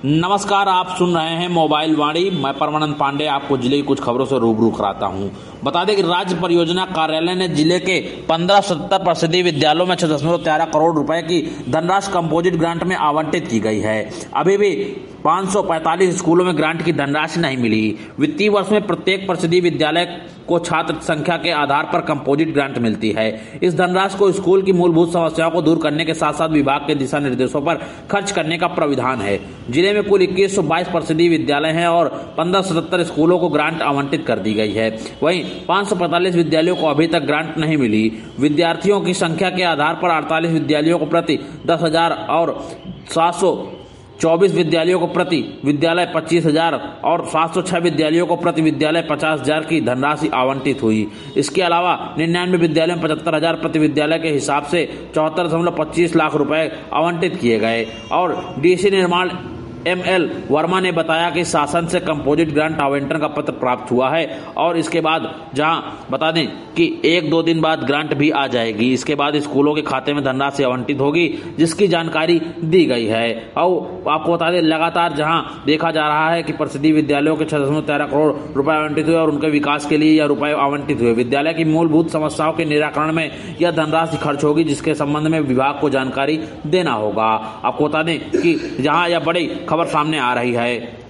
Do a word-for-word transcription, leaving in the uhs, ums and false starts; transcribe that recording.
नमस्कार, आप सुन रहे हैं मोबाइल वाणी। मैं परमानंद पांडे आपको जिले की कुछ खबरों से रूबरू कराता हूं। बता दें कि राज्य परियोजना कार्यालय ने जिले के पंद्रह सत्तर परिषदीय विद्यालयों में छह दशमलव तेरह करोड़ रुपए की धनराशि कंपोजिट ग्रांट में आवंटित की गई है। अभी भी पाँच सौ पैंतालीस स्कूलों में ग्रांट की धनराशि नहीं मिली। वित्तीय वर्ष में प्रत्येक परिषदीय विद्यालय को छात्र संख्या के आधार पर कंपोजिट ग्रांट मिलती है। इस धनराशि को स्कूल की मूलभूत समस्याओं को दूर करने के साथ साथ विभाग के दिशा निर्देशों पर खर्च करने का प्राविधान है। जिले में कुल इक्कीस सौ बाईस परिषदीय विद्यालय हैं और पंद्रह सौ सत्तर स्कूलों को ग्रांट आवंटित कर दी गई है। वहीं पाँच सौ पैंतालीस विद्यालयों को अभी तक ग्रांट नहीं मिली। विद्यार्थियों की संख्या के आधार पर अड़तालीस विद्यालयों को प्रति दस हजार और सात सौ चौबीस विद्यालयों को प्रति विद्यालय पच्चीस हजार और सात सौ छह विद्यालयों को प्रति विद्यालय पचास हजार की धनराशि आवंटित हुई। इसके अलावा निन्यानवे विद्यालयों में पचहत्तर हजार प्रति विद्यालय के हिसाब से चौहत्तर दशमलव पच्चीस लाख रुपए आवंटित किए गए। और डीसी निर्माण एम एल वर्मा ने बताया कि शासन से कंपोजिट ग्रांट आवंटन का पत्र प्राप्त हुआ है और इसके बाद जहां बता दें कि एक दो दिन बाद ग्रांट भी आ जाएगी। इसके बाद स्कूलों के खाते में धनराशि आवंटित होगी, जिसकी जानकारी दी गई है। और आपको बता दें, लगातार जहां देखा जा रहा है कि परिषदीय विद्यालयों के छह दशमलव तेरह करोड़ रुपए आवंटित हुए और उनके विकास के लिए यह रुपए आवंटित हुए। विद्यालय की मूलभूत समस्याओं के निराकरण में यह धनराशि खर्च होगी, जिसके संबंध में विभाग को जानकारी देना होगा। आपको बता दें कि जहां यह बड़ी खबर सामने आ रही है